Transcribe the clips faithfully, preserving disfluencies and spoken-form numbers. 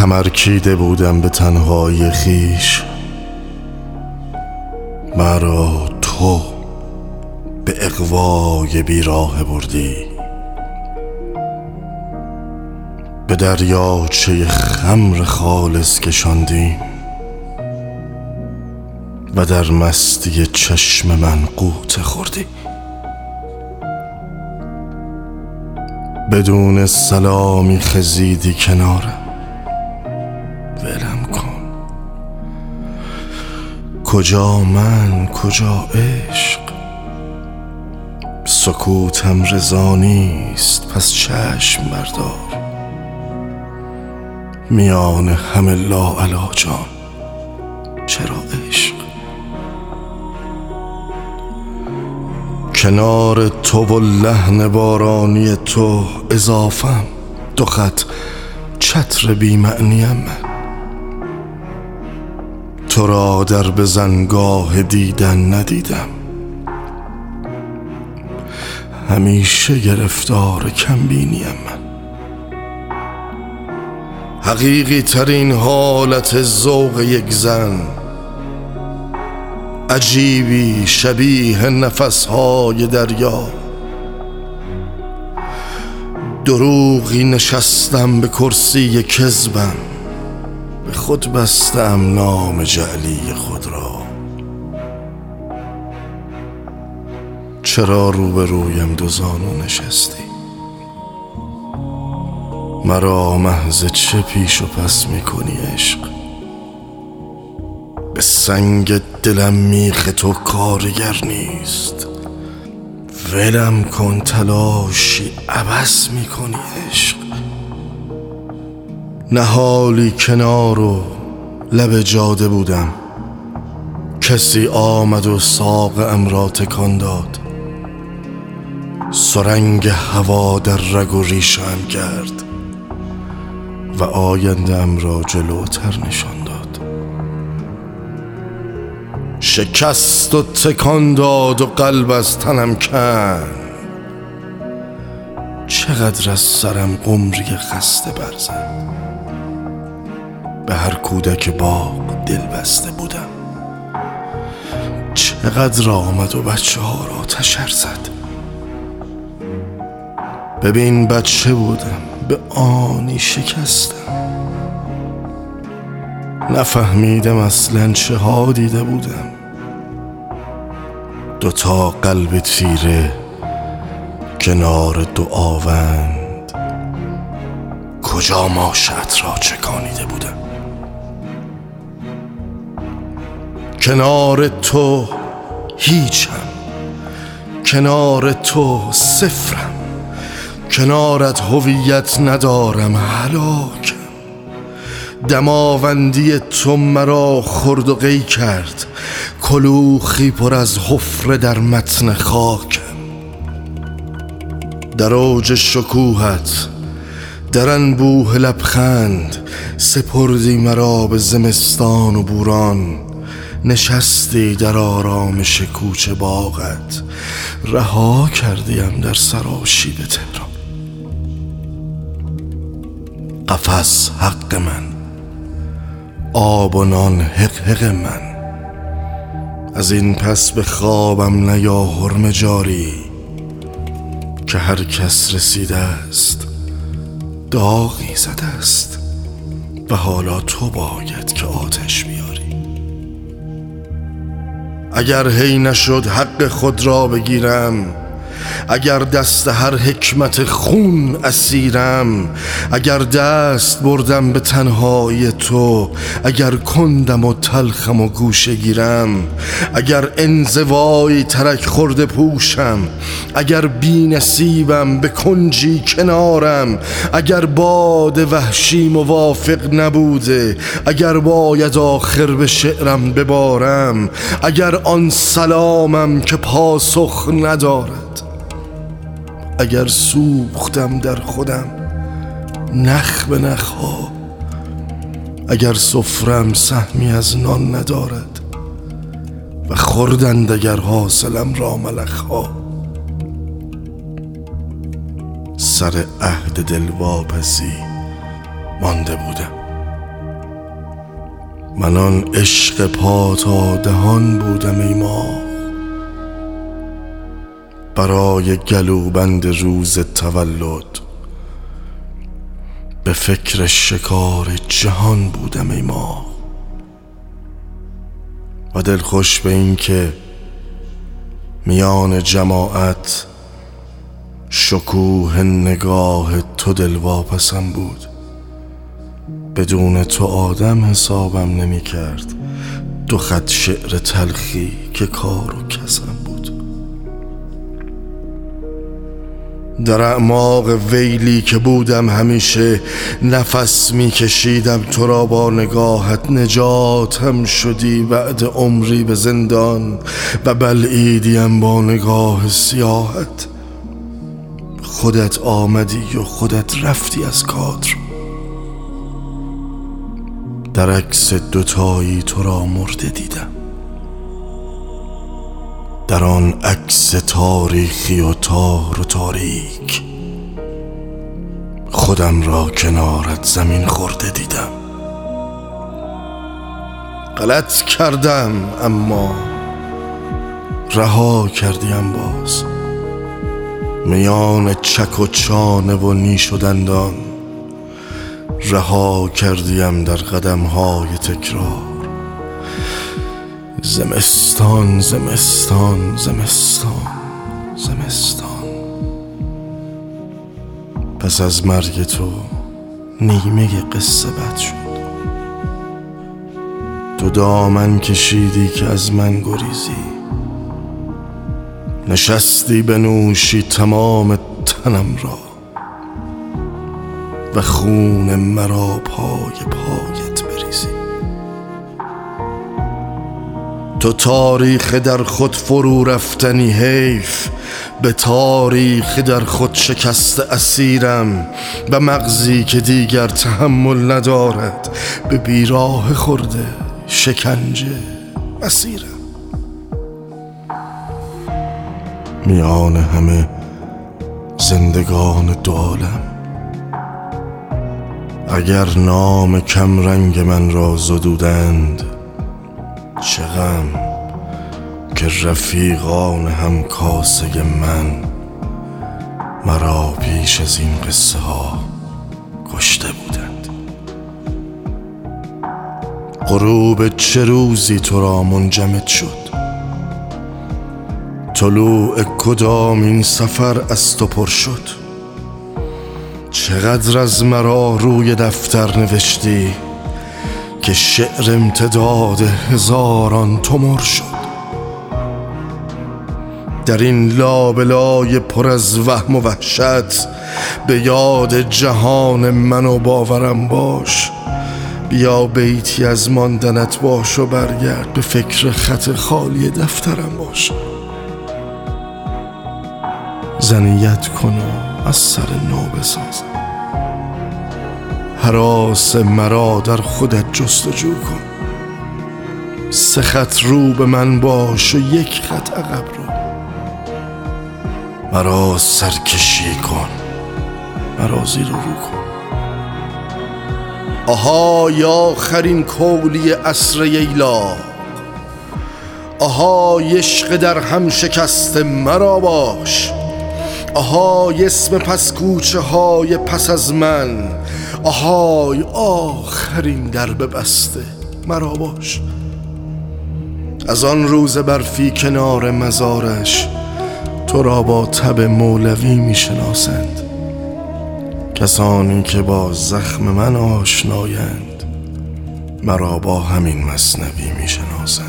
کمرکیده بودم به تنهایی خیش، مرا تو به اغوای بیراه بردی، به دریاچه خمر خالص کشاندیم و در مستی چشم من غوطه خوردی. بدون سلامی خزیدی کنارم، ولم کن. کجا من کجا عشق؟ سکوتم رضا نیست، پس چشم بردار. میان همه لاعلاجان چرا عشق؟ کنار تو و لحن بارانی تو اضافم، دو خط چتر بی معنیم من. تو را در بزنگاه دیدن ندیدم، همیشه گرفتار کمبینیم من. حقیقی ترین حالت ذوق یک زن، عجیبی شبیه نفسهای دریا. دروغی نشستم به کرسی کذبم، به خود بستم نام جعلی خود را. چرا روبرویم دو زانو نشستی؟ مرا محض چه پیش و پس میکنی عشق؟ به سنگ دلم میخ تو کارگر نیست، ولم کن. تلاشی عبث میکنی عشق. نهالی کنار و لب جاده بودم، کسی آمد و ساقم را تکان داد. سرنگ هوا در رگ و ریشم کرد و آینده‌ام را جلوتر نشان داد. شکست و تکان داد و قلب از تنم کند. چقدر از سرم قمری خسته برزد. به هر کودک باغ دل بسته بودم، چقدر آمد و بچه ها را تشر زد. ببین بچه بودم، به آنی شکستم. نفهمیدم اصلا چه ها دیده بودم. دوتا قلب تیره کنار دو آوند، کجا ماشه‌ات را چکانیده بودم. کنار تو هیچم، کنار تو صفرم. کنارت هویت ندارم، هلاکم. دماوندی تو مرا خرد و قی کرد، کلوخی پر از حفره در متن خاکم. در اوج شکوهت، در انبوه لبخند، سپردی مرا به زمستان و بوران. نشستی در آرامش کوچه باغت، رها کردیم در سراشیب تهران. قفس حق من، آب و نان حق حق من. از این پس به خوابم نیا حرم جاری، که هر کس رسیده است داغی زده است و حالا تو باید که آتش بیاری. اگر هی نشد حق خود را بگیرم، اگر دست هر حکمت خون اسیرم، اگر دست بردم به تنهایی تو، اگر کندم و تلخم و گوشه گیرم، اگر انزوایی ترک خورده پوشم، اگر بی نصیبم به کنجی کنارم، اگر باد وحشی موافق نبوده، اگر باید آخر به شعرم ببارم، اگر آن سلامم که پاسخ ندارد، اگر سوختم در خودم نخ به نخها، اگر سفرم سهمی از نان ندارد و خوردند اگر حاصلم را ملخها. سر عهد دلواپسی مانده بودم، من آن عشق پا تا دهان بودم ای ماه، برای گلوبند روز تولد به فکر شکار جهان بودم ای ماه. و دلخوش به این که میان جماعت شکوه نگاه تو دلواپسم بود. بدون تو آدم حسابم نمی کرد، دو خط شعر تلخی که کار و کسم بود. در اعماق ویلی که بودم همیشه نفس می کشیدم تو را با نگاهت، نجاتم شدی بعد عمری به زندان و بلعیدیم با نگاه سیاهت. خودت آمدی و خودت رفتی از کادر، در عکس دوتایی تو را مرده دیدم. در آن عکس تاریخی و تار و تاریک خودم را کنارت زمین خورده دیدم. غلط کردم اما رها کردیم باز، میان چک و چانه و نیش و دندان رها کردیم در قدم‌های تکرار. زمستان زمستان زمستان زمستان. پس از مرگ تو نیمه قصه بد شد. تو دامن کشیدی که از من گریزی، نشستی بنوشی تمام تنم را و خون مرا پای پایت بریزی. تو تاریخ در خود فرو رفتنی، حیف به تاریخ در خود شکست اسیرم و مغزی که دیگر تحمل ندارد به بیراه خورده شکنجه اسیرم. میان همه زندگان دو عالم اگر نام کم رنگ من را زدودند، چه غم که رفیقان هم کاسه من مرا پیش از این قصه ها کشته بودند. غروب چه روزی تو را منجمد شد، طلوع کدام این سفر از تو پر شد. چقدر از مرا روی دفتر نوشتی که شعر امتداد هزاران تومر شد. در این لابلای پر از وهم و وحشت به یاد جهان من و باورم باش. بیا بیتی از ماندنت باش و برگرد به فکر خط خالی دفترم باش. زنیت کن و از سر نو بسازم، هراس مرا در خودت جستجو کن. سه خط رو به من باش و یک خط عقب رو، مرا سرکشی کن، مرا زیر و رو کن. آهای آخرین کولی عصر ییلا، آهای عشق در هم شکست مرا باش. آهای اسم پس کوچه های پس از من، آهای آخرین درب بسته مرا باش. از آن روز برفی کنار مزارش تو را با تب مولوی می شناسند. کسانی که با زخم من آشنایند مرا با همین مثنوی می شناسند.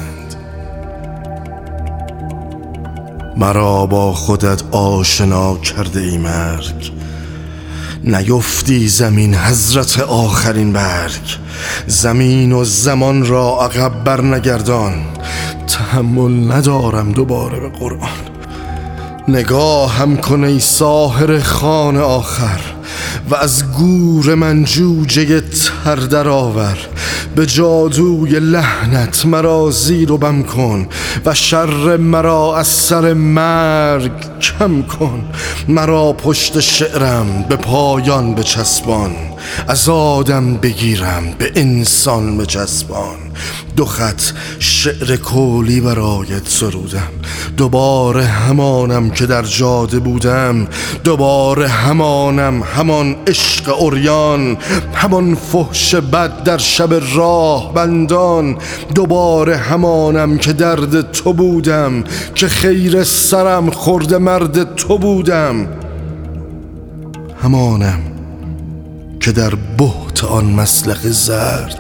مرا با خودت آشنا کرده ای مرگ، نیفتی زمین حضرت آخرین برگ. زمین و زمان را عقب بر نگردان، تحمل ندارم دوباره به قرآن. نگاه هم کن ای ساحر خان آخر و از گور من جوجه تر در آور. به جادوی لحنت مرا زیر و بم کن و شر مرا از سر مرگ کم کن. مرا پشت شعرم به پایان بچسبان، از آدم بگیرم به انسان بچسبان. دو خط شعر کولی برایت سرودم، دوباره همانم که در جاده بودم، دوباره همانم، همان عشق عریان، همان فحش بد در شب راه بندان، دوباره همانم که درد تو بودم، که خیر سرم خورده مرد تو بودم، همانم که در بهت آن مسلخ زرد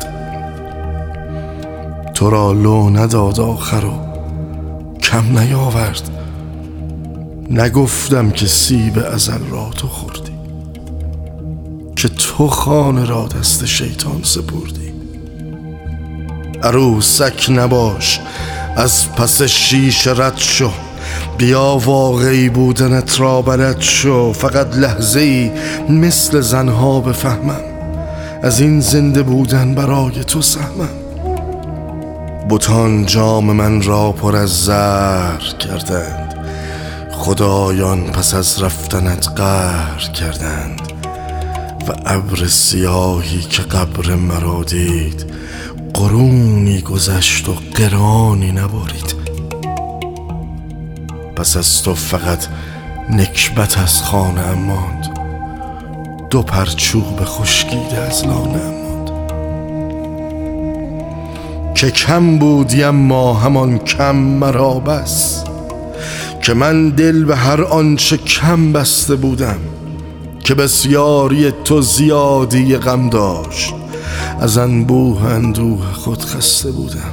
تو را لو نداد آخر و کم نیاورد. نگفتم که سیب ازل را تو خوردی، که تو خانه را دست شیطان سپردی. عروسک نباش، از پس شیشه رد شو، بیا واقعی بودنت را بلد شو. فقط لحظه ای مثل زنها بفهمم، از این زنده بودن برای تو سهمم. بتان جام من را پر از زهر کردند، خدایان پس از رفتنت قهر کردند. و ابر سیاهی که قبر مرا دید، قرونی گذشت و قرانی نبارید. پس از تو فقط نکبت از خانه ام ماند، دو پرچوب خشکیده از لانه ام ماند. که کم بودی اما همان کم مرا بس، که من دل به هر آنچه کم بسته بودم. که بسیاری تو زیادی غم داشت، از انبوه اندوه خود خسته بودم.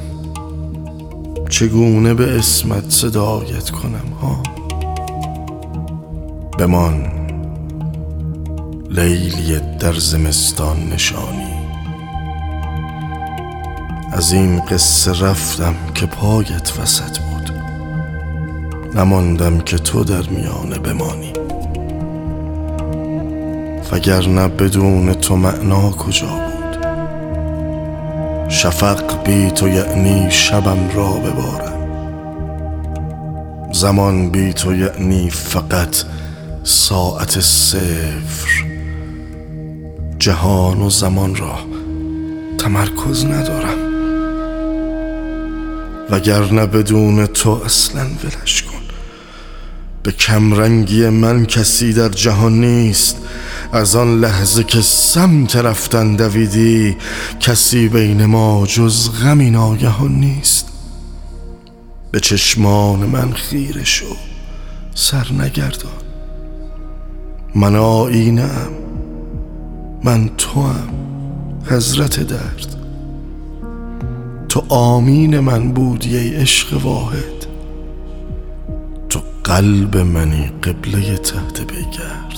چگونه به اسمت صدایت کنم ها؟ بمان لیلی در زمستان نشانی، از این قصه رفتم که پایت وسط بود، نماندم که تو در میانه بمانی. وگرنه بدون تو معنا کجا بود؟ شفق بی تو یعنی شبم را ببارم، زمان بی تو یعنی فقط ساعت صفر. جهان و زمان را تمرکز ندارم، وگرنه بدون تو اصلا ولش کن. به کمرنگی من کسی در جهان نیست، از آن لحظه که سمت رفتن دویدی، کسی بین ما جز غمی ناگهان نیست. به چشمان من خیره شو، سر نگردان. من آینه ام، من تو ام، حضرت درد. تو آمین من بودی ای عشق واحد، تو قلب منی قبله تحت پیگرد.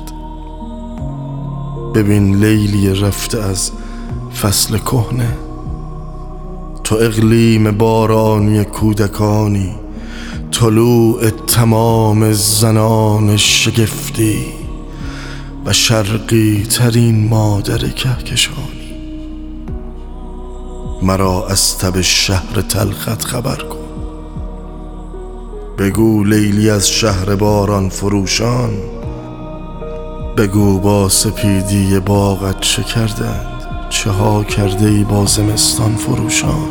ببین لیلی رفته از فصل کهنه، تو اقلیم بارانی کودکانی، طلوع تمام زنان شگفتی و شرقی ترین مادر کهکشانی. مرا از تب شهر تلخت خبر کن، بگو لیلی از شهر باران فروشان، بگو با سپیدی باغت چه کردند، چه ها کرده ای با زمستان فروشان.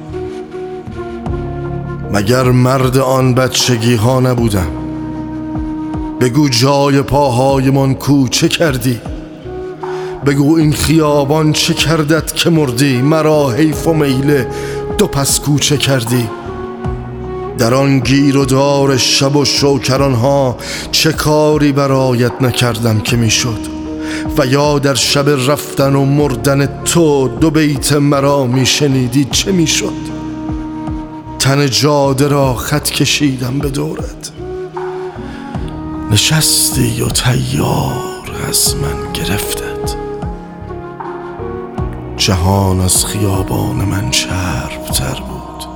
مگر مرد آن بچگی ها نبودم؟ بگو جای پاهای من کو چه کردی؟ بگو این خیابان چه کردت که مردی؟ مرا حیف و میله دو پس کو چه کردی؟ در آن گیر و دار شب و شوکران ها چه کاری برایت نکردم که میشد؟ و یا در شب رفتن و مردن تو دو بیت مرا میشنیدی چه میشد؟ تن جاده را خط کشیدم به دورت، نشستی و تیار از من گرفتت. جهان از خیابان من چرب تر بود،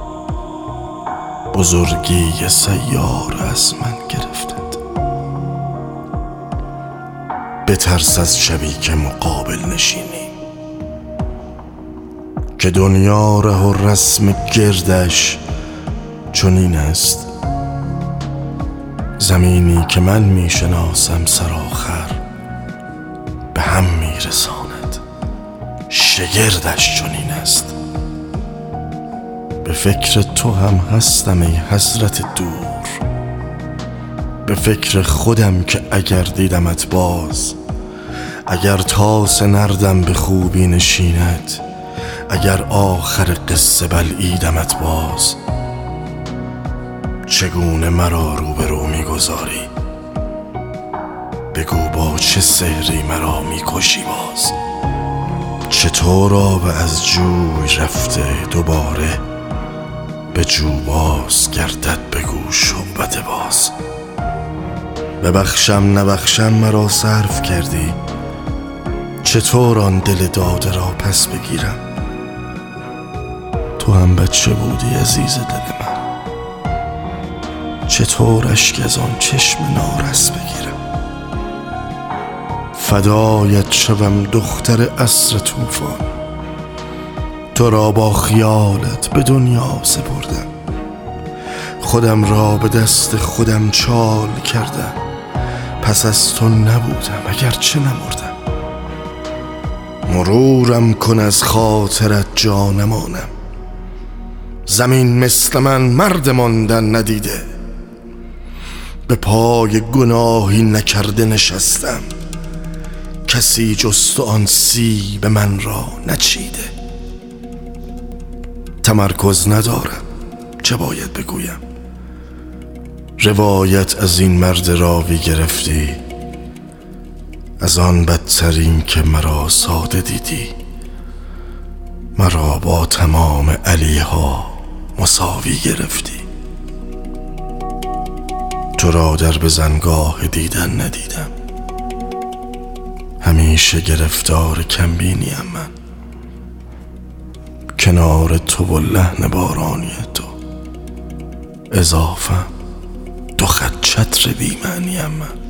بزرگی سیار از من گرفتت. بترس از شبی که مقابل نشینی، که دنیا ره و رسم گردش چنین است. زمینی که من میشناسم سرآخر به هم میرساند. شگردش چنین است. به فکر تو هم هستم ای حضرت دور، به فکر خودم که اگر دیدمت باز، اگر تاس نردم به خوبی نشیند، اگر آخر قصه بلعیدمت باز، چگونه مرا روبرو میگذاری؟ بگو با چه سحری مرا میکشی باز؟ چطور آب از جوی رفته دوباره به جو باز گردد؟ بگو شعبده باز. ببخشم نبخشم مرا صرف کردی، چطور آن دل داده را پس بگیرم؟ تو هم بچه بودی عزیز دل من، چطور اشک از آن چشم نارس بگیرم؟ فدایت شوم دختر عصر طوفان، تو را با خیالت به دنیا سپردم، خودم را به دست خودم چال کردم، پس از تو نبودم اگرچه نمردم. مرورم کن از خاطرت جانمانم، زمین مثل من مرد ماندن ندیده، به پای گناهی نکرده نشستم، کسی جز تو آن سیب من را نچیده. تمرکز ندارم چه باید بگویم، روایت از این مرد راوی گرفتی، از آن بدترین که مرا ساده دیدی، مرا با تمام علی ها مساوی گرفتی. تو را در بزنگاه دیدن ندیدم، همیشه گرفتار کمبینیم من، کنار تو و لحن بارانی تو اضافم دو خط چتر بی‌معنیم من.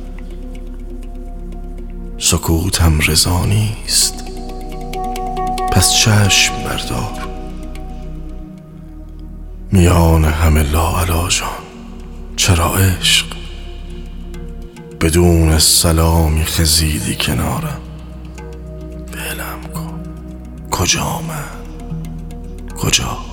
سکوتم رضا نیست پس چشم بردار، میان همه لاعلاجان چرا عشق؟ بدون سلامی خزیدی کنارم، ولم کن کجا من کجا؟